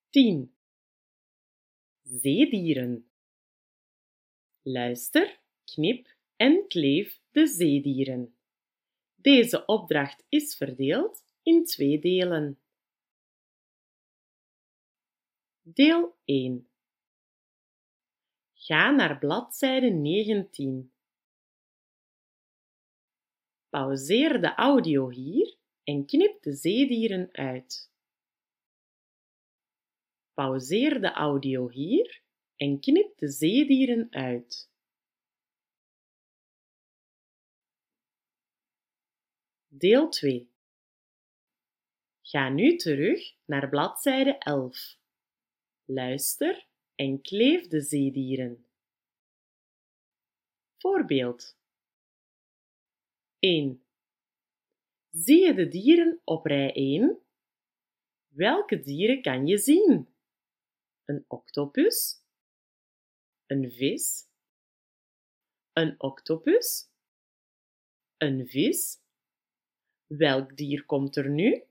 10. Zeedieren. Luister, knip en kleef de zeedieren. Deze opdracht is verdeeld in 2 delen. Deel 1. Ga naar bladzijde 19. Pauzeer de audio hier en knip de zeedieren uit. Pauzeer de audio hier en knip de zeedieren uit. Deel 2. Ga nu terug naar bladzijde 11. Luister en kleef de zeedieren. Voorbeeld 1. Zie je de dieren op rij 1? Welke dieren kan je zien? Een octopus, een vis, een octopus, een vis. Welk dier komt er nu?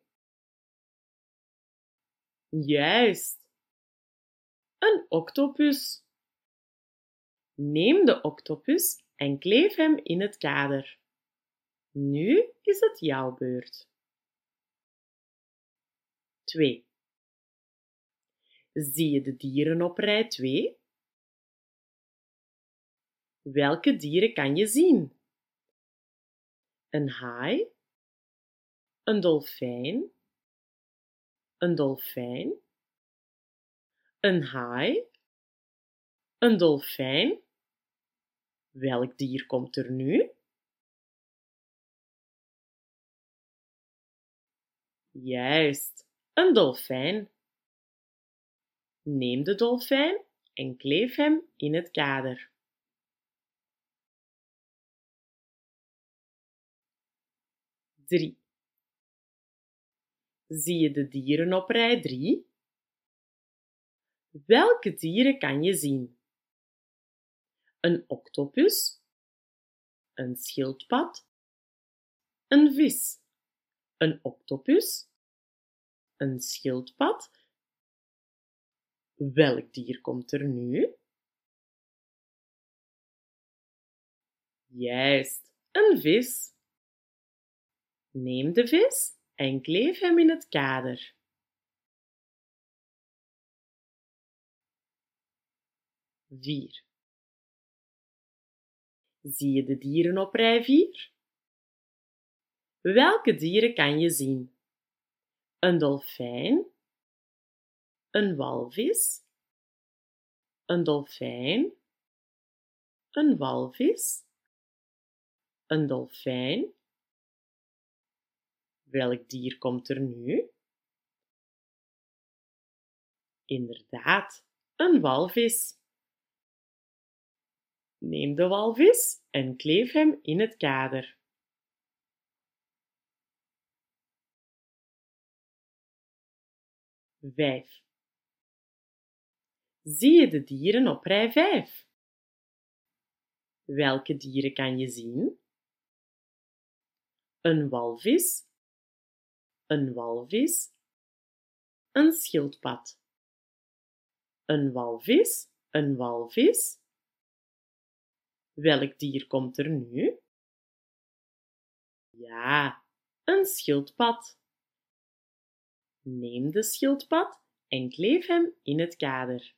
Juist, een octopus. Neem de octopus en kleef hem in het kader. Nu is het jouw beurt. 2. Zie je de dieren op rij 2? Welke dieren kan je zien? Een haai, een dolfijn, een dolfijn, een haai, een dolfijn. Welk dier komt er nu? Juist, een dolfijn. Neem de dolfijn en kleef hem in het kader. 3. Zie je de dieren op rij 3? Welke dieren kan je zien? Een octopus, een schildpad, een vis, een octopus, een schildpad. Welk dier komt er nu? Juist, een vis. Neem de vis en kleef hem in het kader. 4. Zie je de dieren op rij 4? Welke dieren kan je zien? Een dolfijn, een walvis, een dolfijn, een walvis, een dolfijn. Welk dier komt er nu? Inderdaad, een walvis. Neem de walvis en kleef hem in het kader. 5. Zie je de dieren op rij 5? Welke dieren kan je zien? Een walvis, een walvis, een schildpad, een walvis, een walvis. Welk dier komt er nu? Ja, een schildpad. Neem de schildpad en kleef hem in het kader.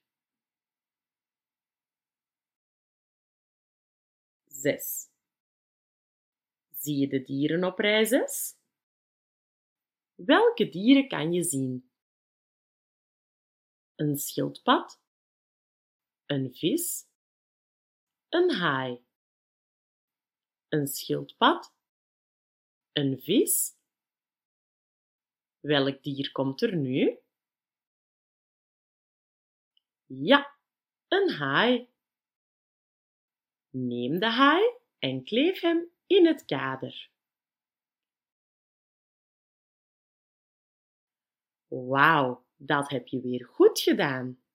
6. Zie je de dieren op rij 6? Welke dieren kan je zien? Een schildpad, een vis, een haai, een schildpad, een vis. Welk dier komt er nu? Ja, een haai. Neem de haai en kleef hem in het kader. Wauw, dat heb je weer goed gedaan.